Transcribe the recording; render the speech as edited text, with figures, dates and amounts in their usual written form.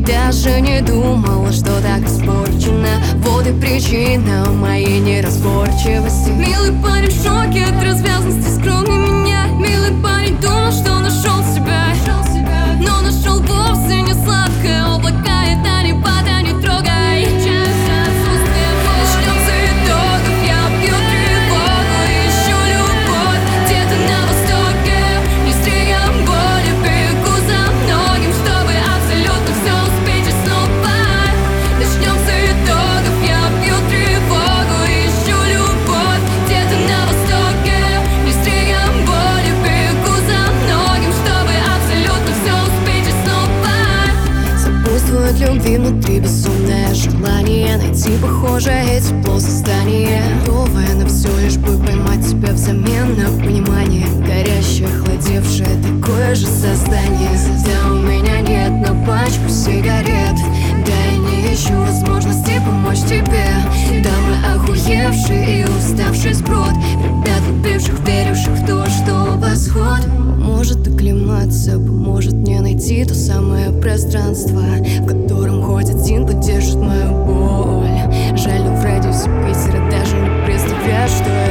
Даже не думала, что так испорчена. Вот и причина моей неразборчивости. Милый парень в шоке от развязности, скромный меня. Милый парень думал, что нашел себя, но нашел вовсе не сладкое. Облака — это не вода, не трогай. Начнем с итогов, я бью тревогу, ищу любовь где-то на востоке. Не стреляем боли, бегу за многим, чтобы абсолютно все успеть и снова. Начнем с итогов, я бью тревогу, ищу любовь где-то на востоке. Не стреляем боли, бегу за многим, чтобы абсолютно все успеть и снова. Сопутствует любви внутри безумное желание найти похожее тепло создание, готовое на все, лишь бы поймать тебя взамен на понимание. Горящее, охладевшее, такое же создание. Да, у меня нет на пачку сигарет, да я не ищу возможности помочь тебе. Да, мы охуевшие и уставший сброд ребят, любивших, веривших в то, что восход может оклематься, поможет мне найти то самое пространство, в котором хоть один поддержит мою боль. Жаль, но в радиусе Питера даже не представляю, что